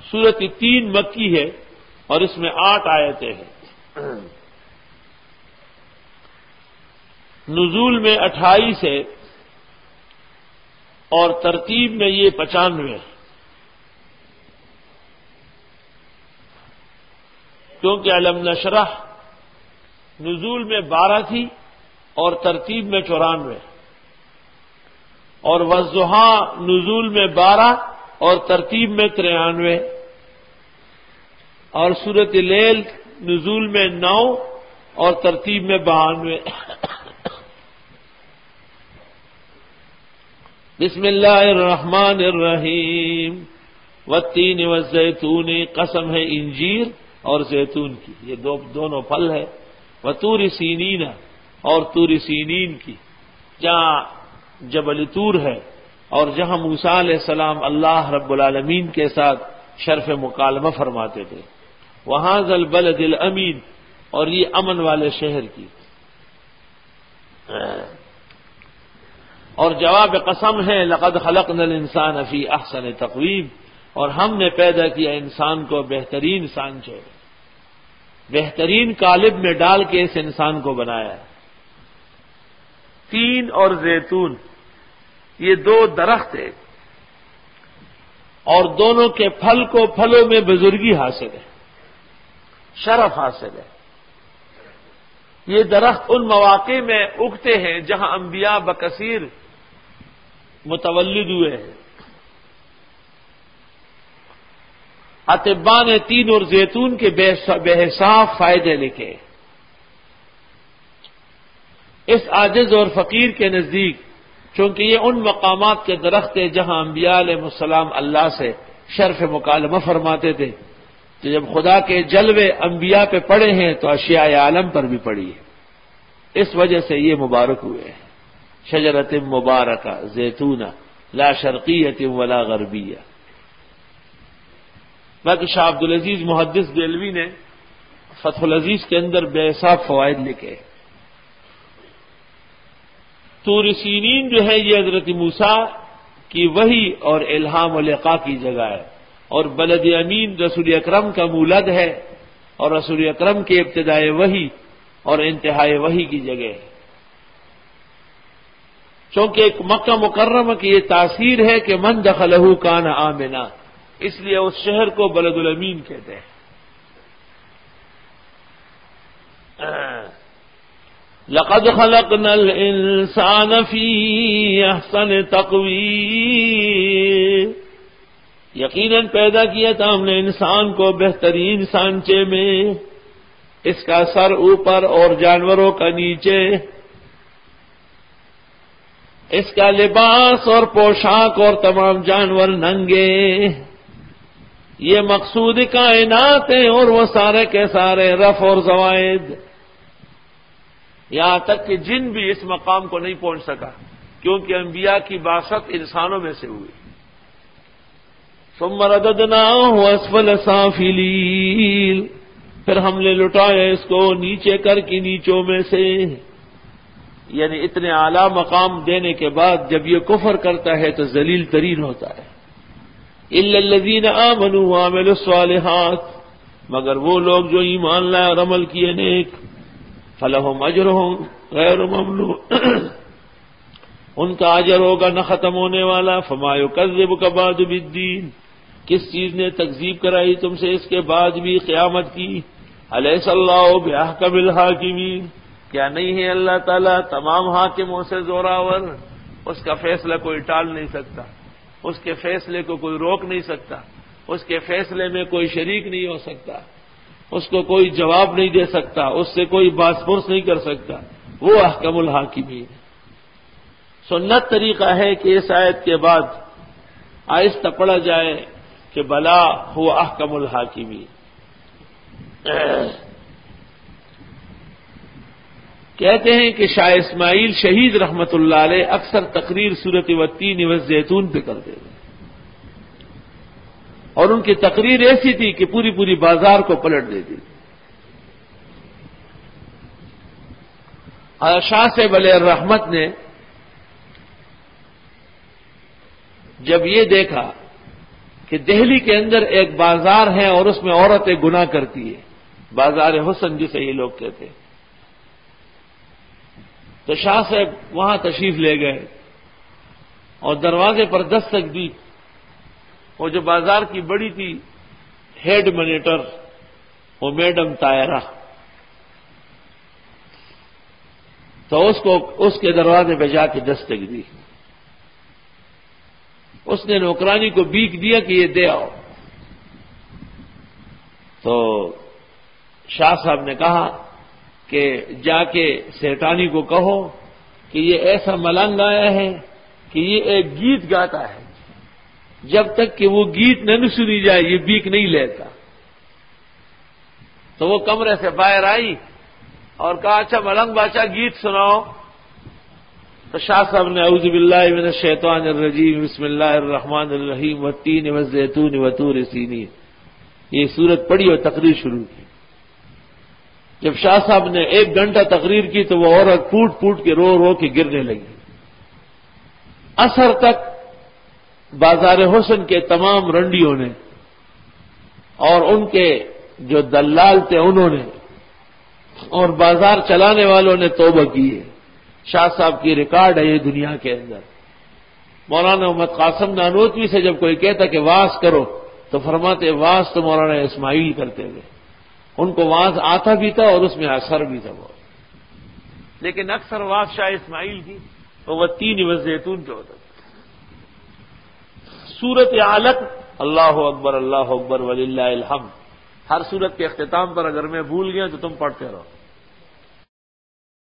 سورۃ 3 مکی ہے اور اس میں 8 آیتیں ہیں. نزول میں 28 ہے اور ترتیب میں یہ 95 ہے، کیونکہ علم نشرح نزول میں 12 تھی اور ترتیب میں 94، اور والضحیٰ نزول میں 12 اور ترتیب میں 93، اور سورۃ اللیل نزول میں 9 اور ترتیب میں 92۔ بسم اللہ الرحمن الرحیم۔ والتین والزیتون، قسم ہے انجیر اور زیتون کی، یہ دونوں پھل ہے۔ وطور سینین، اور طور سینین کی، جہاں جبل طور ہے اور جہاں موسیٰ علیہ السلام اللہ رب العالمین کے ساتھ شرف مکالمہ فرماتے تھے۔ وہاں البلد الامین، اور یہ امن والے شہر کی۔ اور جواب قسم ہے لقد خلقنا الانسان فی احسن تقویم، اور ہم نے پیدا کیا انسان کو بہترین سانچے، بہترین قالب میں ڈال کے اس انسان کو بنایا۔ تین اور زیتون، یہ 2 درخت ہیں، اور دونوں کے پھل کو پھلوں میں بزرگی حاصل ہے، شرف حاصل ہے۔ یہ درخت ان مواقع میں اگتے ہیں جہاں انبیاء بکثیر متولد ہوئے ہیں۔ اطباء نے تین اور زیتون کے بے حساب فائدے لکھے۔ اس عاجز اور فقیر کے نزدیک، چونکہ یہ ان مقامات کے درخت ہیں جہاں انبیاء علیہ السلام اللہ سے شرف مکالمہ فرماتے تھے، تو جب خدا کے جلوے انبیاء پہ پڑے ہیں تو اشیاء عالم پر بھی پڑی ہے، اس وجہ سے یہ مبارک ہوئے ہیں۔ شجرۃ مبارکہ زیتونہ لا شرقیۃ ولا غربیہ۔ باقی شاہ عبدالعزیز محدث دہلوی نے فتح العزیز کے اندر بے حساب فوائد لکھے۔ طور سینین جو ہے یہ حضرت موسیٰ کی وحی اور الہام و لقا کی جگہ ہے، اور بلد امین رسول اکرم کا مولد ہے، اور رسول اکرم کے ابتدائے وحی اور انتہائی وحی کی جگہ ہے۔ چونکہ ایک مکہ مکرمہ کی یہ تاثیر ہے کہ من دخلہ کان آمنا، اس لیے اس شہر کو بلد الامین کہتے ہیں۔ لقد خلقنا الانسان فی احسن تقویم، یقیناً پیدا کیا تھا ہم نے انسان کو بہترین سانچے میں، اس کا سر اوپر اور جانوروں کا نیچے، اس کا لباس اور پوشاک اور تمام جانور ننگے، یہ مقصود کائنات ہیں، اور وہ سارے کے سارے رفع اور زوائد، یہاں تک کہ جن بھی اس مقام کو نہیں پہنچ سکا، کیونکہ انبیاء کی بعثت انسانوں میں سے ہوئی۔ ثم رددناہ اسفل سافلین، پھر ہم نے لٹایا اس کو نیچے کر کی نیچوں میں سے، یعنی اتنے اعلیٰ مقام دینے کے بعد جب یہ کفر کرتا ہے تو ذلیل ترین ہوتا ہے۔ الا الذین آمنوا وعملوا الصالحات، مگر وہ لوگ جو ایمان لائے اور عمل کیے نیک، فلہم اجرہم غیر ممنون، ان کا اجر ہوگا نہ ختم ہونے والا۔ فما یکذبک بعد بالدین، کس چیز نے تکذیب کرائی تم سے اس کے بعد بھی قیامت کی؟ الیس اللہ باحکم الحاکمین، کیا نہیں ہے اللہ تعالیٰ تمام حاکموں سے زوراور؟ اس کا فیصلہ کوئی ٹال نہیں سکتا، اس کے فیصلے کو کوئی روک نہیں سکتا، اس کے فیصلے میں کوئی شریک نہیں ہو سکتا، اس کو کوئی جواب نہیں دے سکتا، اس سے کوئی باس پرس نہیں کر سکتا، وہ احکم الحاکمین۔ سنت طریقہ ہے کہ اس آیت کے بعد آہستہ پڑھا جائے کہ بلا ہوا احکم الحاکمین۔ کہتے ہیں کہ شاہ اسماعیل شہید رحمت اللہ علیہ اکثر تقریر سورۃ والتین والزیتون پہ کرتے تھے، اور ان کی تقریر ایسی تھی کہ پوری پوری بازار کو پلٹ دیتی تھی۔ شاہ سے ولی الرحمت نے جب یہ دیکھا کہ دہلی کے اندر ایک بازار ہے اور اس میں عورتیں گناہ کرتی ہے، بازار حسن جسے یہ لوگ کہتے ہیں۔ تو شاہ صاحب وہاں تشریف لے گئے اور دروازے پر دستک دی۔ وہ جو بازار کی بڑی تھی ہیڈ منیٹر، وہ میڈم طاہرہ، تو اس کے دروازے پہ جا کے دستک دی۔ اس نے نوکرانی کو بیک دیا کہ یہ دے آؤ۔ تو شاہ صاحب نے کہا کہ جا کے سیٹانی کو کہو کہ یہ ایسا ملنگ آیا ہے کہ یہ ایک گیت گاتا ہے، جب تک کہ وہ گیت نہ سنی جائے یہ بیک نہیں لیتا۔ تو وہ کمرے سے باہر آئی اور کہا اچھا ملنگ بادشاہ گیت سناؤ۔ تو شاہ صاحب نے اعوذ باللہ من الشیطان الرجیم بسم اللہ الرحمن الرحیم والتین والزیتون وطور سینین، یہ سورت پڑھی اور تقریر شروع کی۔ جب شاہ صاحب نے 1 گھنٹہ تقریر کی تو وہ عورت پھوٹ پھوٹ کے رو رو کے گرنے لگی۔ عصر تک بازار حسن کے تمام رنڈیوں نے اور ان کے جو دلال تھے انہوں نے اور بازار چلانے والوں نے توبہ کی ہے۔ شاہ صاحب کی ریکارڈ ہے یہ دنیا کے اندر۔ مولانا محمد قاسم نانوتوی سے جب کوئی کہتا کہ واز کرو تو فرماتے واز تو مولانا اسماعیل کرتے تھے، ان کو واز آتا بھی تھا اور اس میں اثر بھی تھا بہت، لیکن اکثر واز شاہ اسماعیل کی وہ تین وزیتون جو ہوتا تھا۔ سورت علق، اللہ اکبر وللہ الحمد، ہر سورت کے اختتام پر اگر میں بھول گیا تو تم پڑھتے رہو۔